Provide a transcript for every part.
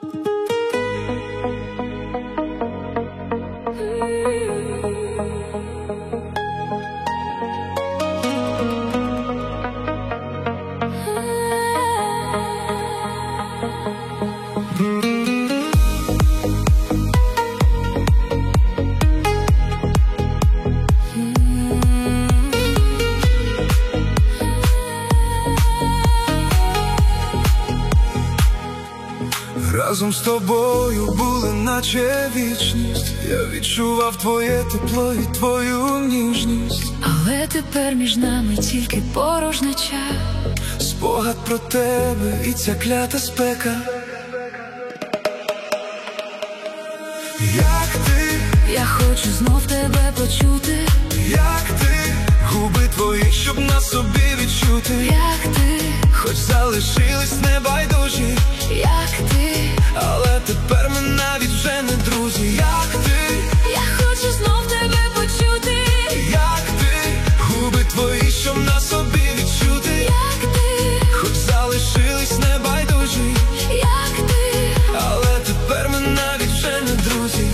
Разом з тобою були наче вічність. Я відчував твоє тепло і твою ніжність. Але тепер між нами тільки порожнеча. Спогад про тебе і ця клята спека. Як ти, я хочу знов тебе почути. як ти, губи твої, щоб на собі відчути. Як ти, хоч залишились небайдужі. як ти, але тепер ми навіть вже не друзі. Як ти, я хочу знов тебе почути. як ти, губи твої, щоб на собі відчути. Як ти, хоч залишились небайдужі. як ти, але тепер ми навіть вже не друзі.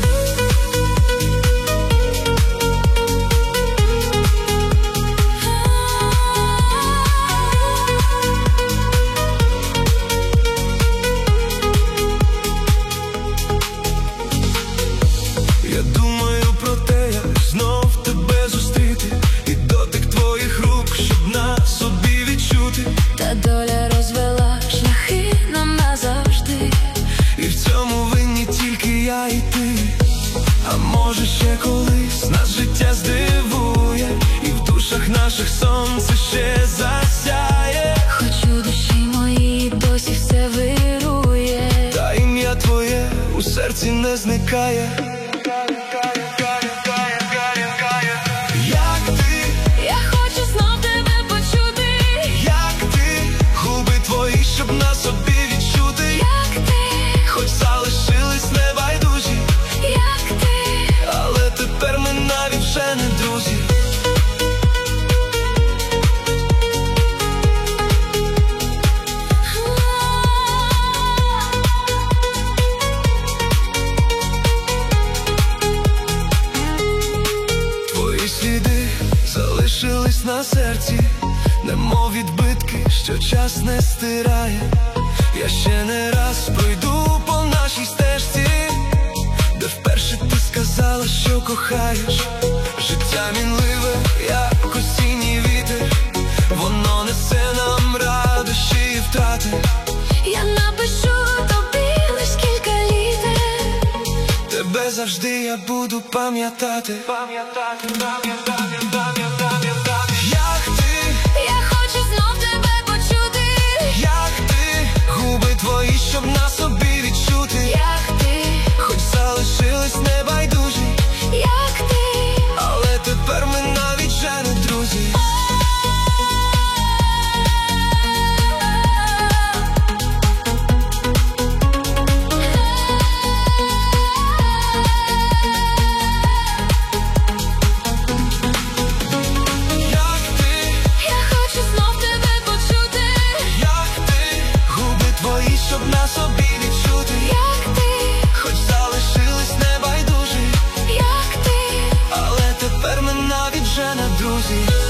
Я думаю про те, як знов тебе зустріти, і дотик твоїх рук, щоб на собі відчути. та доля розвела шляхи нам назавжди. І в цьому винні тільки я і ти. А може ще колись нас життя здивує, і в душах наших сонце ще засяє. Хоч у душі моїй досі все вирує. Та ім'я твоє у серці не зникає. Як ти, Я хочу знов тебе почути. як ти, губи твої, щоб на собі відчути. Як ти, Хоч залишились небайдужі, як ти, але тепер ми навіть вже не друзі. Твої сліди залишились на серці, немов відбитки, що час не стирає. Я ще не раз пройду по нашій стежці, де вперше ти сказала, що кохаєш. Життя мінливе, як осінній вітер, воно несе нам радощі і втрати. я напишу тобі лиш кілька літер. Тебе завжди я буду пам'ятати. Як ти, Я хочу знов тебе почути. як ти, губи твої, щоб на собі відчути. Як ти, Хоч залишились небайдужі, як ти, але тепер ми навіть вже не друзі. Як ти, я хочу знов тебе почути. як ти, губи твої, щоб на собі відчути. Як ти, Хоч залишились небайдужі, як ти, але тепер ми навіть вже не друзі.